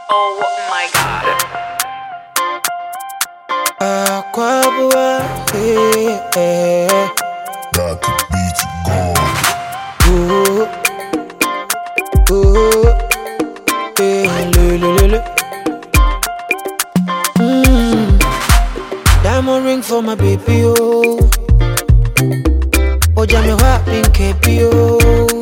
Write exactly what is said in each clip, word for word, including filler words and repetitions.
Oh my god. Aquabua, yeah. Got the beat going. Ooh, ooh, yeah, le, le, le, le. Mm. Diamond ring for my baby, oh. Oh, jam me heart pink happy, oh.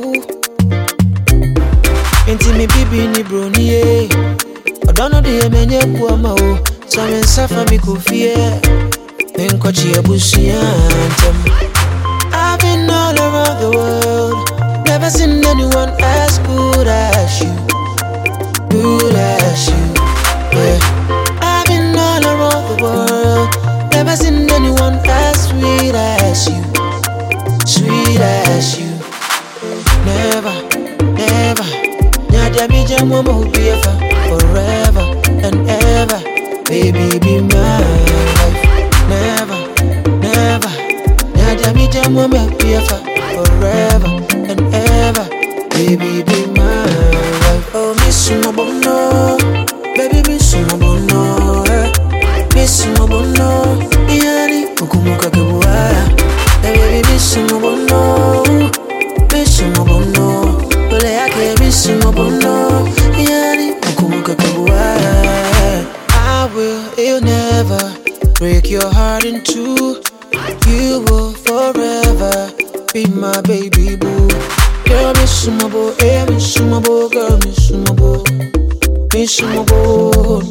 Inti me bibi ni brony, yeah. I don't know the menye kuama, oh. So I'm in suffer me kufie. Men kochi ebusi antem. I've been all around the world, never seen anyone as good as you, good as you, yeah. I've been all around the world, never seen anyone as sweet as you, sweet as you. Never, never, nyada mi jamwa mahubiyefa, forever and ever, baby be my life. Never, never, nyada mi jamwa mahubiyefa, forever and ever, baby be my life. Oh, miss my bono, baby miss my bono, eh. Miss my bono, yani ukumuka kebuaya, baby miss my bono, miss my bono, bole yake miss my bono, yani ukumuka kebuaya. I will, you'll never break your heart in two. You will forever be my baby boo. Girl, miss my boy, eh, miss my boy, girl, miss my boy, miss my boy.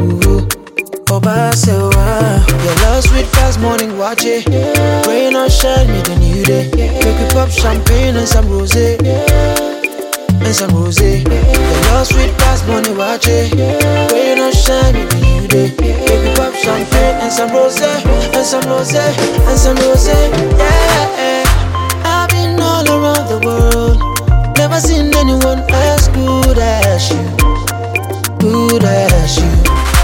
Oba sewa, your love sweet past morning watch it. Rain or shine, me the new day. Make we pop champagne and some rosé, and some rosé. Your love sweet past morning watch it. Rain or shine, me the new day. Make we pop champagne and some rosé, and some rosé, and some rosé. Yeah, I've been all around the world, never seen anyone as good as you, good as you.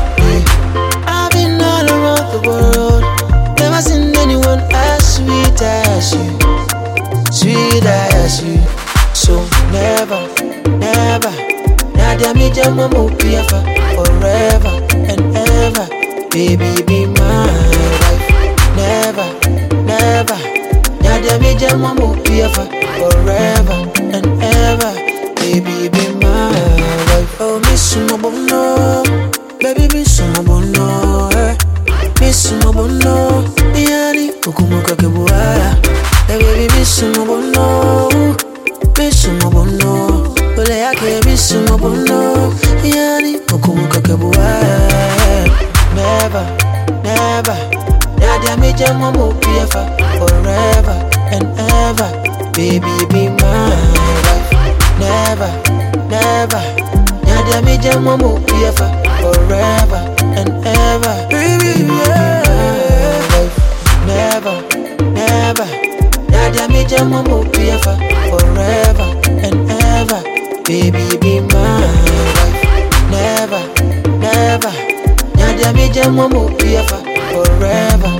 I've been all around the world, never seen anyone as sweet as you, sweet as you. So never, never, nadia mi jamwa mupiafa, forever and ever, baby be my wife. Never, never, nadia mi jamwa mupiafa, forever and ever, baby be my wife. Oh, miss my bono, baby miss my bono, eh. Miss my bono, yani ukumuka kebuaya, baby miss my bono, miss my bono, bole yake miss my bono, yani ukumuka kebuaya. Never, never, nadia mi jamwa mupiafa, forever and ever, baby be my wife. Never, never, nadia mi jamwa mupiafa, forever and ever, baby be my wife. Never, never, nadia mi jamwa mupiafa, forever and ever, baby be my wife. Never, never, nadia mi jamwa mupiafa, forever